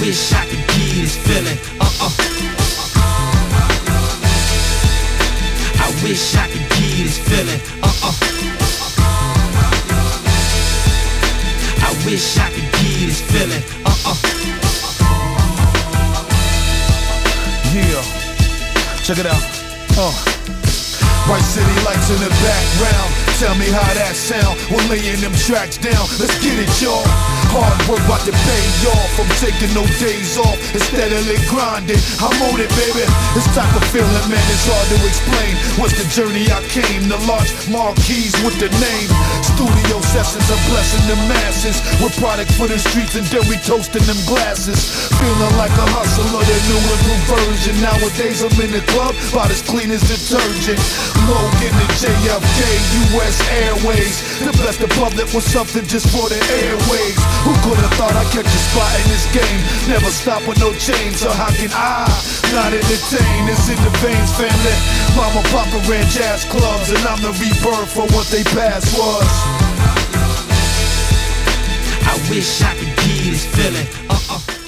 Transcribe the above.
wish I could give you this feeling. I wish I could give you this feeling. I wish I could give you this feeling. Yeah, check it out. Bright city lights in the background. Tell me how that sound. We're laying them tracks down. Let's get it, y'all. Hard work about to pay y'all. From taking no days off and steadily grinding. I'm on it, baby. This type of feeling, man, it's hard to explain. What's the journey I came? The large marquees with the name. Studio sessions are blessing the masses. With product for the streets and then we toasting them glasses. Feeling like a hustler, the new improved version. Nowadays I'm in the club, about as clean as detergent. Logan and JFK, US Airways. The best of public was something just for the airwaves. Who could have thought I'd catch a spot in this game? Never stop with no change, so how can I not entertain? It's in the veins, family. Mama, Papa ran jazz clubs, and I'm the rebirth for what they past was. I wish I could give you this feeling.